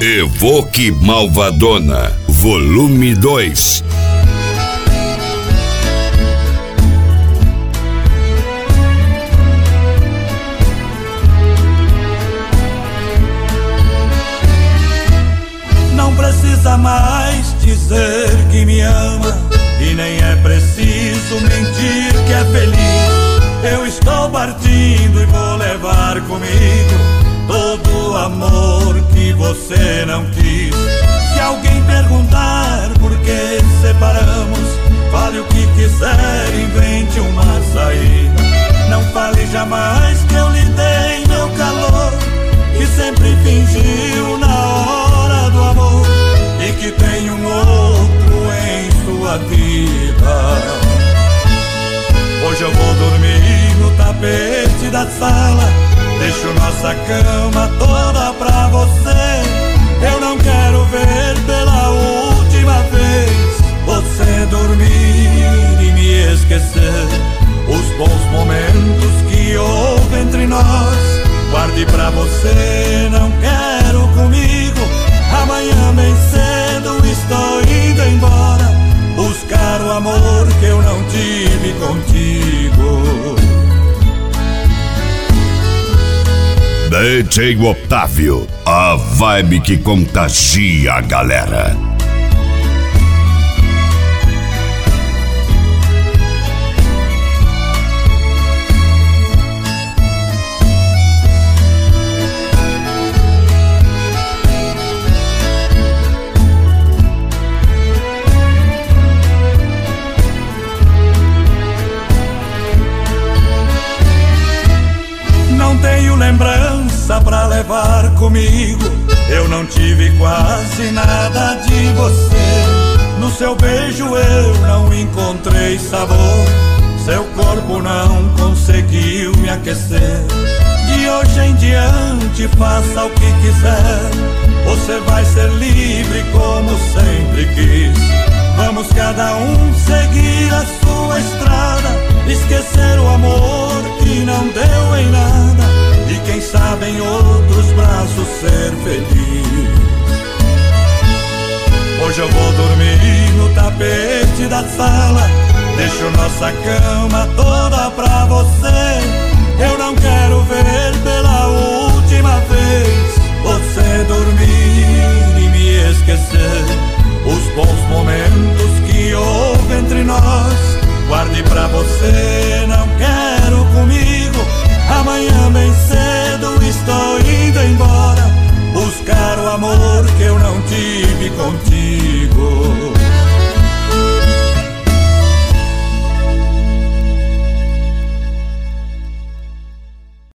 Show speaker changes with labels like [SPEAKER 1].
[SPEAKER 1] Evoque Malvadona, volume 2.
[SPEAKER 2] Não precisa mais dizer que me ama, e nem é preciso mentir que é feliz. Eu estou partindo e vou levar comigo todo o amor que você não quis. Se alguém perguntar por que separamos, fale o que quiser, invente uma saída. Não fale jamais que eu lhe dei meu calor, que sempre fingiu na hora do amor, e que tem um outro em sua vida. Hoje eu vou dormir no tapete da sala, deixo nossa cama toda pra você. Eu não quero ver pela última vez você dormir e me esquecer. Os bons momentos que houve entre nós, guarde pra você, não quero comigo. Amanhã bem cedo estou indo embora, buscar o amor que eu não tive contigo.
[SPEAKER 1] DJ Otávio, a vibe que contagia a galera.
[SPEAKER 2] Não tenho lembrança pra levar comigo, eu não tive quase nada de você. No seu beijo eu não encontrei sabor, seu corpo não conseguiu me aquecer. De hoje em diante faça o que quiser, você vai ser livre como sempre quis. Vamos cada um seguir a sua estrada, esquecer o amor que não deu em nada, e quem sabe em outros braços ser feliz. Hoje eu vou dormir no tapete da sala, deixo nossa cama toda pra você. Eu não quero ver pela última vez você dormir